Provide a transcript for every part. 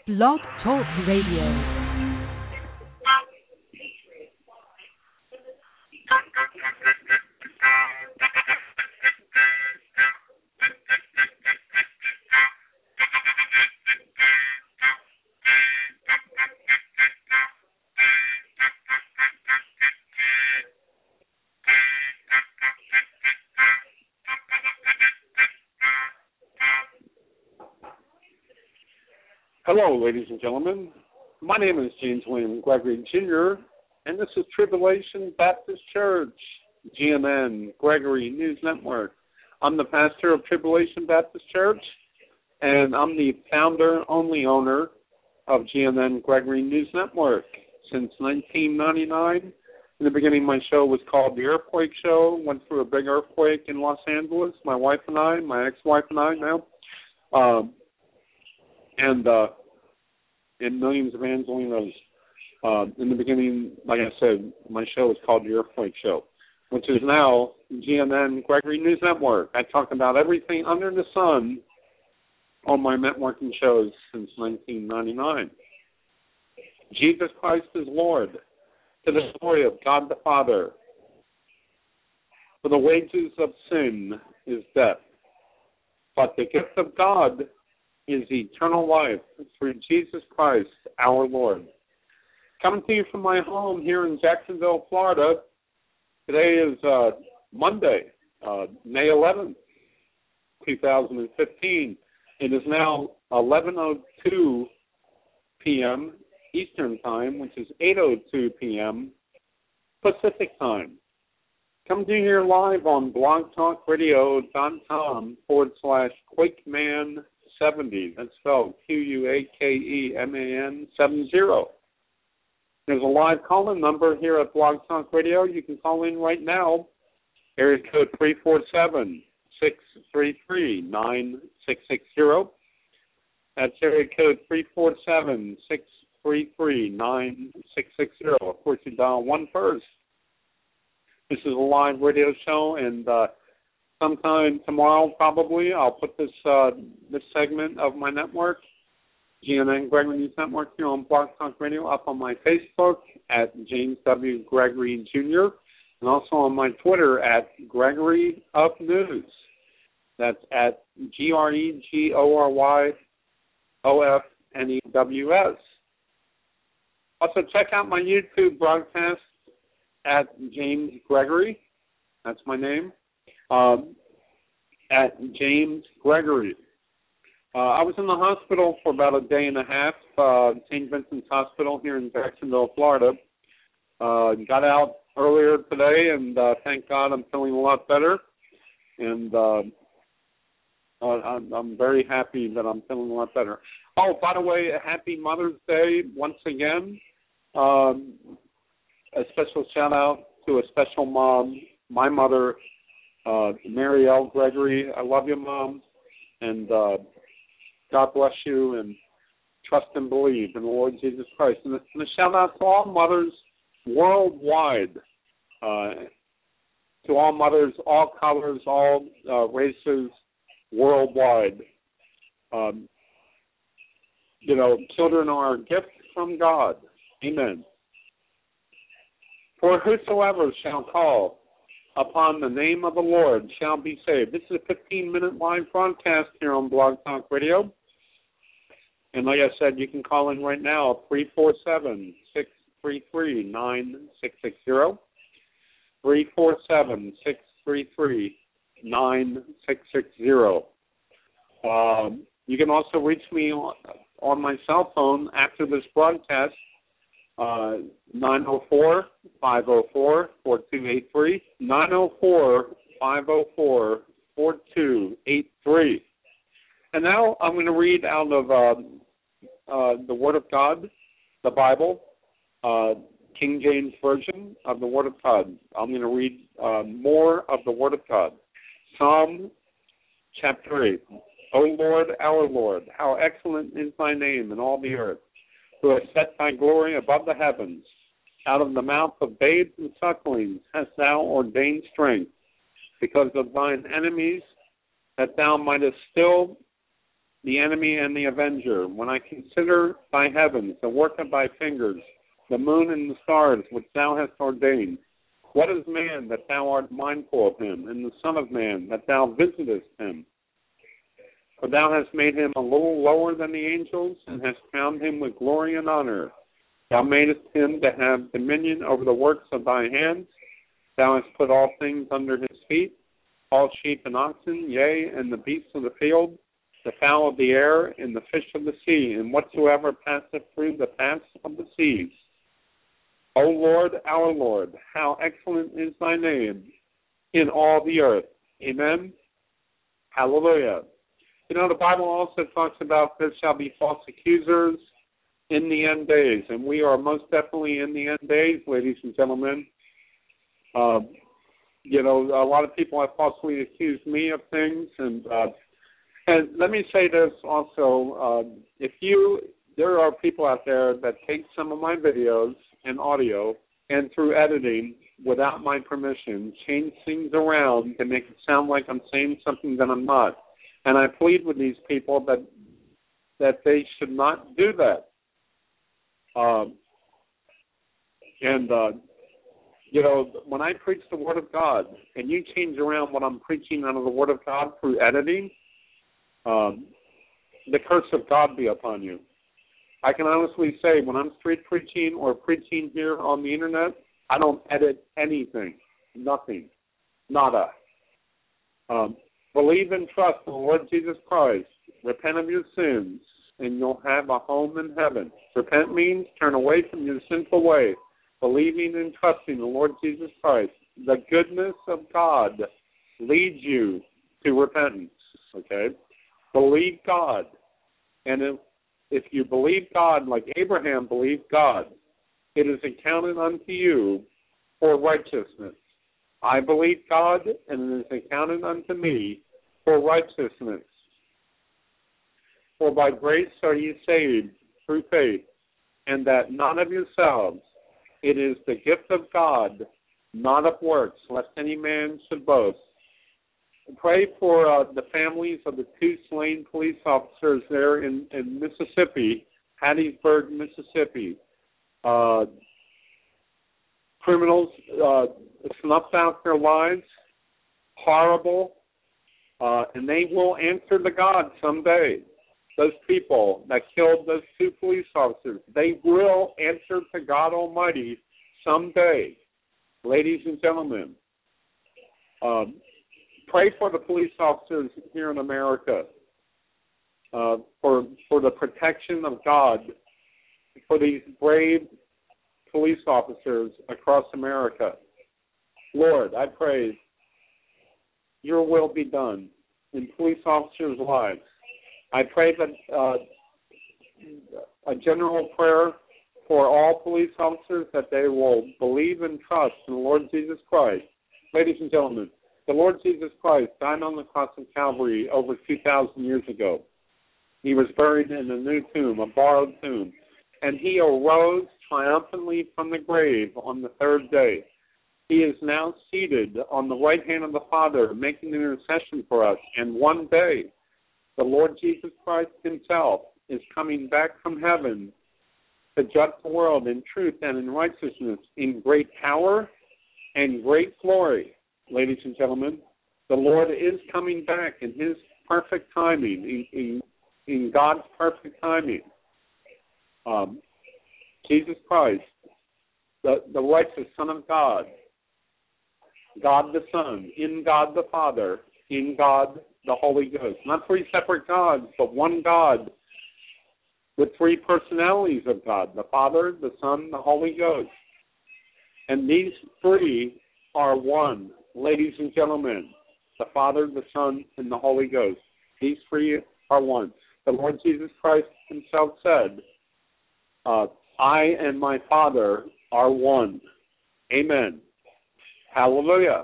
Blog Talk Radio. Hello, ladies and gentlemen. My name is James William Gregory, Jr., and this is Tribulation Baptist Church, GMN, Gregory News Network. I'm the pastor of Tribulation Baptist Church, and I'm the founder, only owner of GMN, Gregory News Network. Since 1999, in the beginning, my show was called The Earthquake Show. Went through a big earthquake in Los Angeles, my wife and I, my ex-wife and I now. And millions of Angelinos. In the beginning, like I said, my show was called The Earthquake Show, which is now GMN Gregory News Network. I talk about everything under the sun on my networking shows since 1999. Jesus Christ is Lord, to the glory of God the Father. For the wages of sin is death, but the gift of God is eternal life through Jesus Christ, our Lord. Coming to you from my home here in Jacksonville, Florida. Today is Monday, May 11th, 2015. It is now 11:02 p.m. Eastern Time, which is 8:02 p.m. Pacific Time. Come to you here live on blogtalkradio.com/QuakeMan70. That's spelled QUAKEMAN 70. There's a live call-in number here at Blog Talk Radio. You can call in right now. Area code 347-633-9660. That's area code 347-633-9660. Of course, you dial 1 first. This is a live radio show, and sometime tomorrow, probably, I'll put this segment of my network, GMN Gregory News Network, here on Blog Talk Radio, up on my Facebook at James W. Gregory Jr., and also on my Twitter at Gregory of News. That's at GREGORYOFNEWS. Also, check out my YouTube broadcast at James Gregory. That's my name. At James Gregory. I was in the hospital for about a day and a half, St. Vincent's Hospital here in Jacksonville, Florida. Got out earlier today, and thank God I'm feeling a lot better. And I'm very happy that I'm feeling a lot better. Oh, by the way, a happy Mother's Day once again. A special shout-out to a special mom, my mother, Mary L. Gregory. I love you, Mom, and God bless you, and trust and believe in the Lord Jesus Christ. And a shout-out to all mothers worldwide, to all mothers, all colors, all races worldwide. Children are a gift from God. Amen. For whosoever shall call upon the name of the Lord shall be saved. This is a 15-minute live broadcast here on Blog Talk Radio. And like I said, you can call in right now, 347-633-9660. 347-633-9660. You can also reach me on my cell phone after this broadcast, 904-504-4283, 904-504-4283. And now I'm going to read out of the Word of God, the Bible, King James Version of the Word of God. I'm going to read more of the Word of God. Psalm chapter 8. O Lord, our Lord, how excellent is thy name in all the earth, who hast set thy glory above the heavens. Out of the mouth of babes and sucklings hast thou ordained strength, because of thine enemies, that thou mightest still the enemy and the avenger, when I consider thy heavens, the work of thy fingers, the moon and the stars which thou hast ordained, what is man that thou art mindful of him, and the son of man that thou visitest him? For thou hast made him a little lower than the angels, and hast crowned him with glory and honor. Thou madest him to have dominion over the works of thy hands. Thou hast put all things under his feet, all sheep and oxen, yea, and the beasts of the field, the fowl of the air, and the fish of the sea, and whatsoever passeth through the paths of the seas. O Lord, our Lord, how excellent is thy name in all the earth. Amen. Hallelujah. You know, the Bible also talks about there shall be false accusers in the end days, and we are most definitely in the end days, ladies and gentlemen. You know, a lot of people have falsely accused me of things, and let me say this also: there are people out there that take some of my videos and audio, and through editing, without my permission, change things around to make it sound like I'm saying something that I'm not. And I plead with these people that they should not do that. You know, when I preach the Word of God, and you change around what I'm preaching out of the Word of God through editing, the curse of God be upon you. I can honestly say, when I'm street preaching or preaching here on the Internet, I don't edit anything. Nothing. Nada. Believe and trust in the Lord Jesus Christ. Repent of your sins, and you'll have a home in heaven. Repent means turn away from your sinful way, believing and trusting the Lord Jesus Christ. The goodness of God leads you to repentance, okay? Believe God. And if you believe God like Abraham believed God, it is accounted unto you for righteousness. I believe God, and it is accounted unto me for righteousness. For by grace are ye saved through faith, and that not of yourselves. It is the gift of God, not of works, lest any man should boast. Pray for the families of the 2 slain police officers there in Mississippi, Hattiesburg, Mississippi. Criminals snuffed out their lives, horrible, and they will answer to God someday. Those people that killed those 2 police officers, they will answer to God Almighty someday. Ladies and gentlemen, pray for the police officers here in America, for the protection of God, for these brave police officers across America. Lord, I pray your will be done in police officers' lives. I pray that a general prayer for all police officers, that they will believe and trust in the Lord Jesus Christ. Ladies and gentlemen, the Lord Jesus Christ died on the cross of Calvary over 2,000 years ago. He was buried in a new tomb, a borrowed tomb, and he arose triumphantly from the grave on the 3rd day. He is now seated on the right hand of the Father, making intercession for us. And one day, the Lord Jesus Christ himself is coming back from heaven to judge the world in truth and in righteousness, in great power and great glory. Ladies and gentlemen, the Lord is coming back in his perfect timing, in God's perfect timing. Jesus Christ, the righteous Son of God, God the Son, in God the Father, in God the Holy Ghost. Not 3 separate gods, but one God with 3 personalities of God, the Father, the Son, the Holy Ghost. And these 3 are one, ladies and gentlemen, the Father, the Son, and the Holy Ghost. These 3 are one. The Lord Jesus Christ himself said, I and my Father are one. Amen. Hallelujah.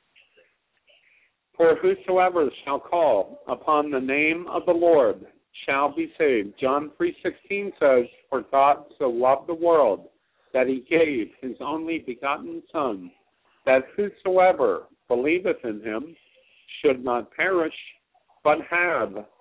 For whosoever shall call upon the name of the Lord shall be saved. John 3:16 says, for God so loved the world that he gave his only begotten Son, that whosoever believeth in him should not perish, but have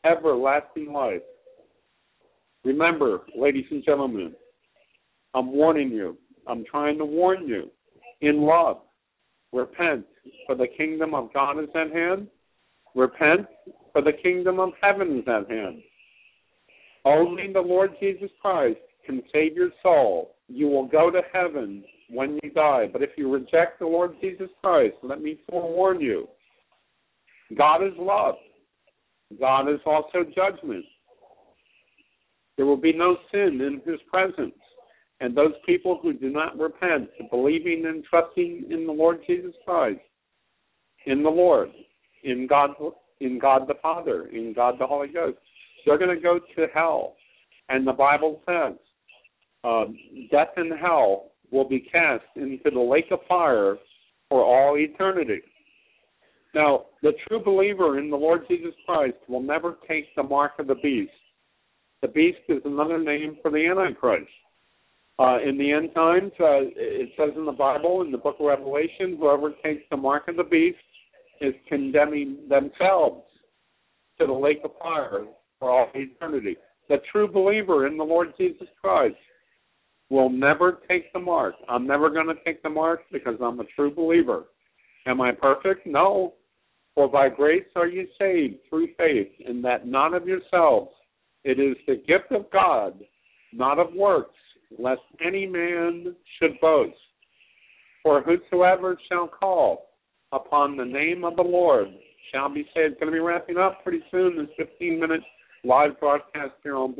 everlasting life. Remember, ladies and gentlemen, I'm warning you. I'm trying to warn you. In love, repent, for the kingdom of God is at hand. Repent, for the kingdom of heaven is at hand. Only the Lord Jesus Christ can save your soul. You will go to heaven when you die. But if you reject the Lord Jesus Christ, let me forewarn you, God is love. God is also judgment. There will be no sin in his presence. And those people who do not repent, believing and trusting in the Lord Jesus Christ, in the Lord, in God the Father, in God the Holy Ghost, they're going to go to hell. And the Bible says, death and hell will be cast into the lake of fire for all eternity. Now, the true believer in the Lord Jesus Christ will never take the mark of the beast. The beast is another name for the Antichrist. In the end times, it says in the Bible, in the book of Revelation, whoever takes the mark of the beast is condemning themselves to the lake of fire for all eternity. The true believer in the Lord Jesus Christ will never take the mark. I'm never going to take the mark because I'm a true believer. Am I perfect? No. For by grace are you saved through faith, and that not of yourselves. It is the gift of God, not of works, lest any man should boast. For whosoever shall call upon the name of the Lord shall be saved. It's going to be wrapping up pretty soon, this 15-minute live broadcast here on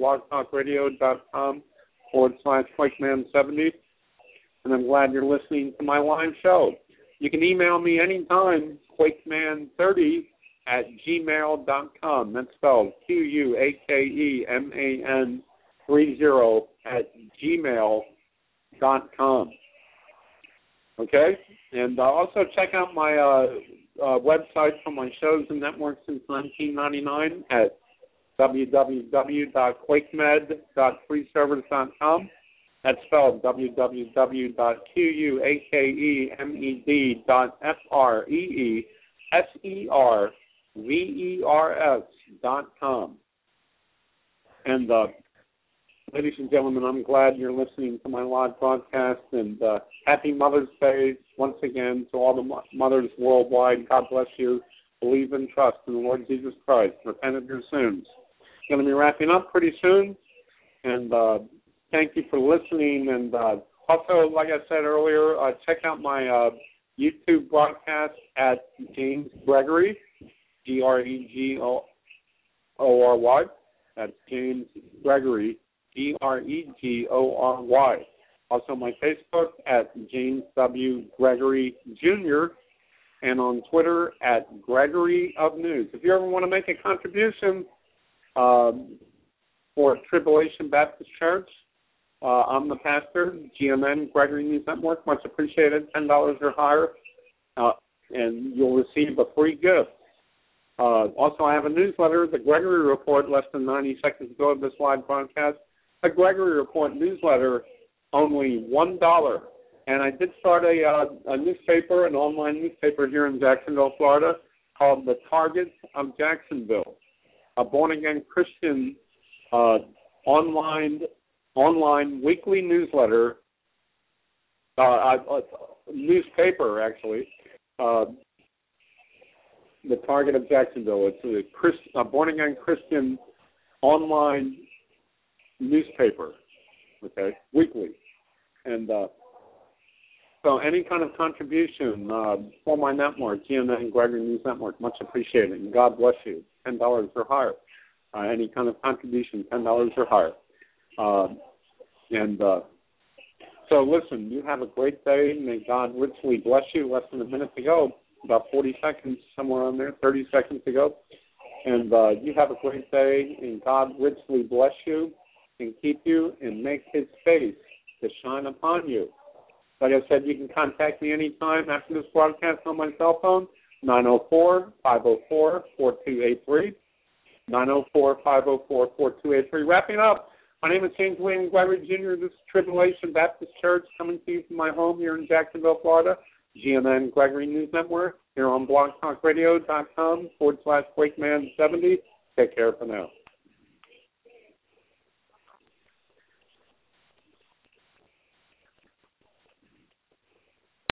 blogtalkradio.com/QuakeMan70. And I'm glad you're listening to my live show. You can email me anytime, QuakeMan30@gmail.com. That's spelled QUAKEMAN30@gmail.com. Okay? And also check out my website for my shows and networks since 1999 at www.quakemed.freeservers.com. That's spelled www.QUAKEMED.FREESERVERS.com. And ladies and gentlemen, I'm glad you're listening to my live broadcast, and happy Mother's Day once again to all the mothers worldwide. God bless you. Believe and trust in the Lord Jesus Christ. Repent of your sins. Going to be wrapping up pretty soon, and thank you for listening. And also, like I said earlier, check out my YouTube broadcast at James Gregory, Gregory. That's James Gregory, Gregory. Also my Facebook at James W. Gregory Jr. and on Twitter at Gregory of News. If you ever want to make a contribution for Tribulation Baptist Church, I'm the pastor, GMN, Gregory News Network. Much appreciated, $10 or higher, and you'll receive a free gift. Also, I have a newsletter, The Gregory Report, less than 90 seconds ago of this live broadcast. The Gregory Report newsletter, only $1. And I did start a newspaper, an online newspaper here in Jacksonville, Florida, called The Target of Jacksonville, a born-again Christian online weekly newsletter, newspaper, actually, The Target of Jacksonville. It's a born-again Christian online newspaper, okay, weekly. And so any kind of contribution for my network, GMN Gregory News Network, much appreciated. And God bless you, $10 or higher. Any kind of contribution, $10 or higher. So listen, you have a great day. May God richly bless you. Less than a minute to go, about 40 seconds, somewhere on there, 30 seconds to go. And you have a great day, and God richly bless you and keep you and make his face to shine upon you. Like I said, you can contact me anytime after this broadcast on my cell phone, 904-504-4283, 904-504-4283. Wrapping up, my name is James William Gregory Jr. This is Tribulation Baptist Church coming to you from my home here in Jacksonville, Florida. GMN Gregory News Network here on blogtalkradio.com /QuakeMan70. Take care for now.